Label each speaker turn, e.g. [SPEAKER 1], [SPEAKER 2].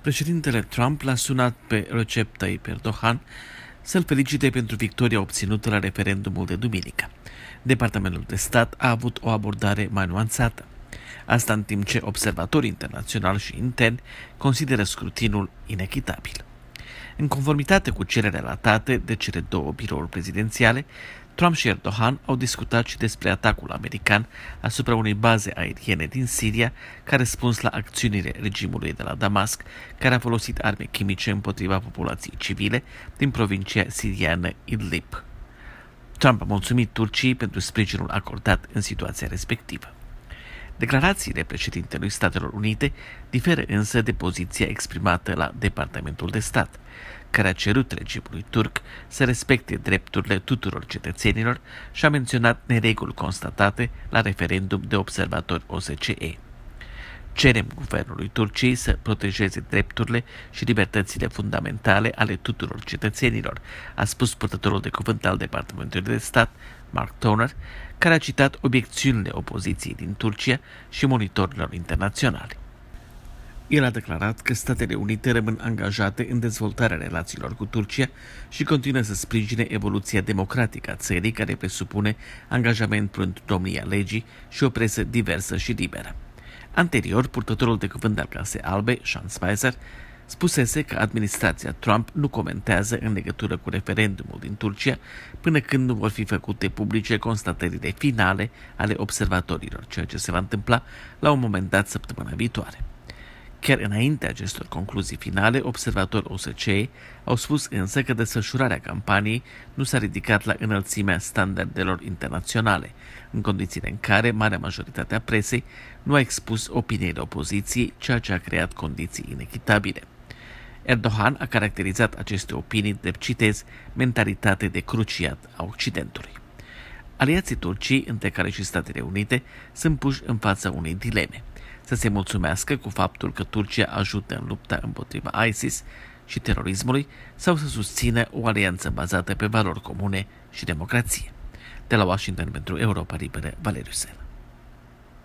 [SPEAKER 1] Președintele Trump l-a sunat pe Recep Tayyip Erdogan să-l felicite pentru victoria obținută la referendumul de duminică. Departamentul de stat a avut o abordare mai nuanțată. Asta în timp ce observatorii internaționali și interni consideră scrutinul inechitabil. În conformitate cu cele relatate de cele două birouri prezidențiale, Trump și Erdogan au discutat și despre atacul american asupra unei baze aeriene din Siria, ca răspuns la acțiunile regimului de la Damasc, care a folosit arme chimice împotriva populației civile din provincia siriană Idlib. Trump a mulțumit Turciei pentru sprijinul acordat în situația respectivă. Declarațiile președintelui Statelor Unite diferă însă de poziția exprimată la Departamentul de Stat, care a cerut regimului turc să respecte drepturile tuturor cetățenilor și a menționat nereguli constatate la referendum de observatori OSCE. Cerem guvernului Turciei să protejeze drepturile și libertățile fundamentale ale tuturor cetățenilor, a spus purtătorul de cuvânt al Departamentului de Stat, Mark Toner, care a citat obiecțiunile opoziției din Turcia și monitorilor internaționali. El a declarat că Statele Unite rămân angajate în dezvoltarea relațiilor cu Turcia și continuă să sprijine evoluția democratică a țării, care presupune angajament pentru domnia legii și o presă diversă și liberă. Anterior, purtătorul de cuvânt al Casei Albe, Sean Spicer, spusese că administrația Trump nu comentează în legătură cu referendumul din Turcia până când nu vor fi făcute publice constatările finale ale observatorilor, ceea ce se va întâmpla la un moment dat săptămâna viitoare. Chiar înainte acestor concluzii finale, observatori OSCE au spus însă că desfășurarea campaniei nu s-a ridicat la înălțimea standardelor internaționale, în condițiile în care marea majoritate a presei nu a expus opiniile opoziției, ceea ce a creat condiții inechitabile. Erdogan a caracterizat aceste opinii de, citez, mentalitate de cruciat a Occidentului. Aliații Turciei, între care și Statele Unite, sunt puși în fața unei dileme: să se mulțumească cu faptul că Turcia ajută în lupta împotriva ISIS și terorismului sau să susțină o alianță bazată pe valori comune și democrație. De la Washington pentru Europa Liberă, Valeriu Sel.